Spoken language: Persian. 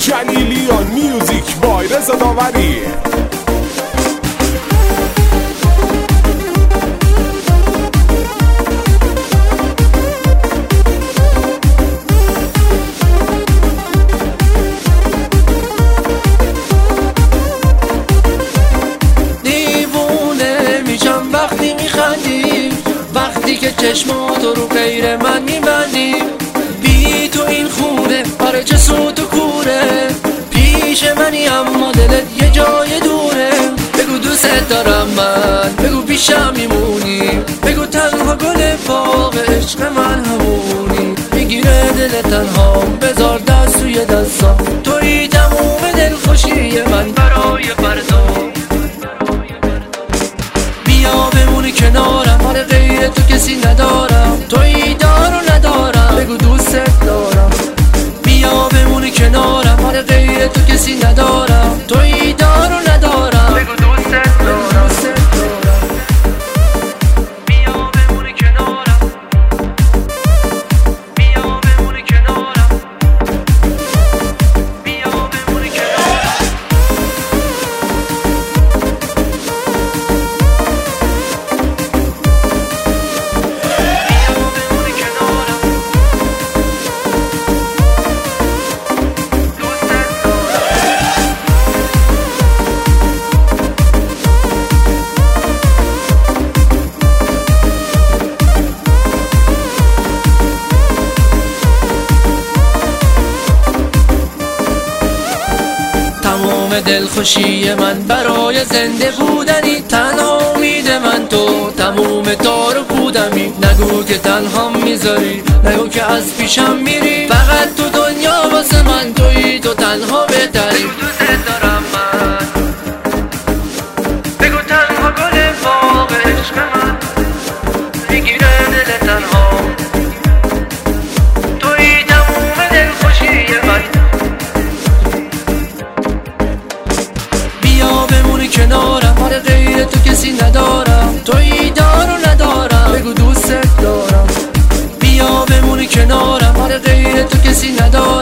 جلیلیان میوزیک بای رضا داوری. دیوونه میشم وقتی میخندی، وقتی که چشماتو رو غیر من میبندی. بی تو این خونه آره چه صوت و کوره، پیش منی اما دلت یه جای دوره. بگو دوست دارم من، بگو پیشم میمونی، بگو تنها گل باغ عشق من همونی. میگیره دل تنها بذار دست توی دستم، توی تموم دلخوشی من برای فردا. بیا بمونی کنارم آره غیر تو کسی ندارم، توی دار و ندارم بگو دوست دارم. بیا بمونی کنارم آره غیر تو کسی ندارم، توی دار و ندارم بگو دوست دارم. بیا بمونی کنارم، بیا بمونی کنارم، بیا بمونی کنارم. تمام دلخوشی من برای زنده بودنی، تنها امید من تو، تموم تار و پودمی. نگو که تنها میذاری، نگو که از پیشم میری، فقط تو دنیا واسه من تویی، تو تنها بهتری. دوست دارم من، بگو تنها گل باغ عشق من، میگیره دل تنها تویی تموم دلخوشی من. بیا بمونی کنارم آره غیر تو کسی ندارم، توی دار و ندارم بگو دوست دارم. بیا بمونی کنارم آره غیر تو کسی ندارم.